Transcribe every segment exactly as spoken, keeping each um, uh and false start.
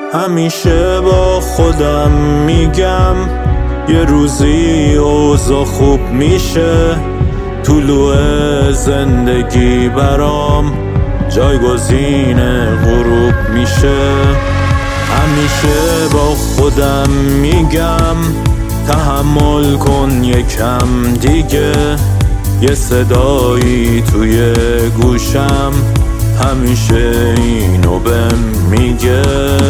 همیشه با خودم میگم یه روزی اوضاع خوب میشه، طلوع زندگی برام جایگزین غروب میشه. همیشه با خودم میگم تحمل کن یکم دیگه، یه صدایی توی گوشم همیشه اینو بهم میگه.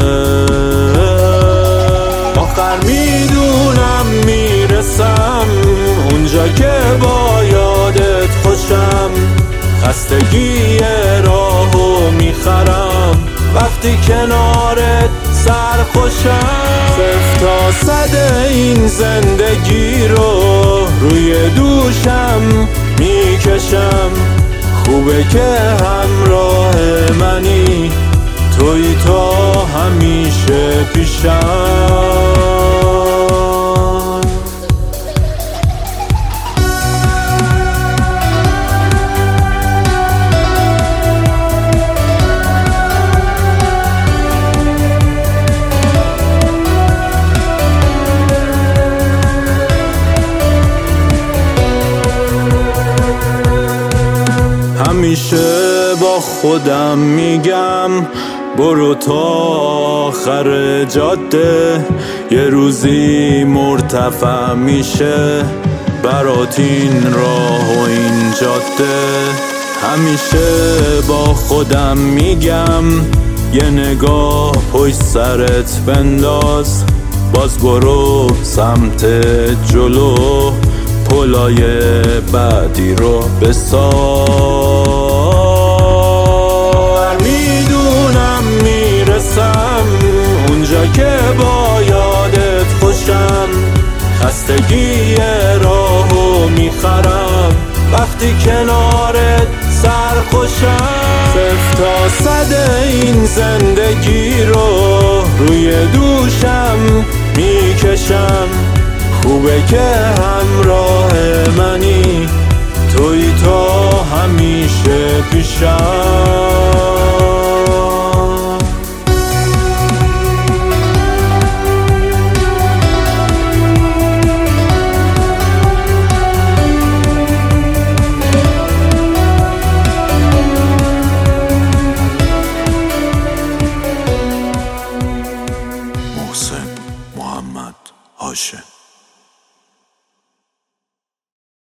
آخر میدونم میرسم اونجا که با یادت خوشم، خستگی راهو میخرم وقتی کنارت سرخوشم. صفر تا صد این زندگی رو روی دوشم میکشم، خوبه که همراه منی، توی تا همیشه پیشم. همیشه با خودم میگم برو تا آخر جاده، یه روزی مرتفع میشه برات این راه و این جاده. همیشه با خودم میگم یه نگاه پشت سرت بنداز، باز برو سمت جلو، پلای بعدی رو بساز. میدونم میرسم اونجا که با یادت خوشم، خستگی راهو میخرم وقتی کنارت سرخوشم. صفر تا صد این زندگی رو روی دوشم میکشم، خوبه که همراه منی، توی تا همیشه پیشم. محسن محمد هاشم.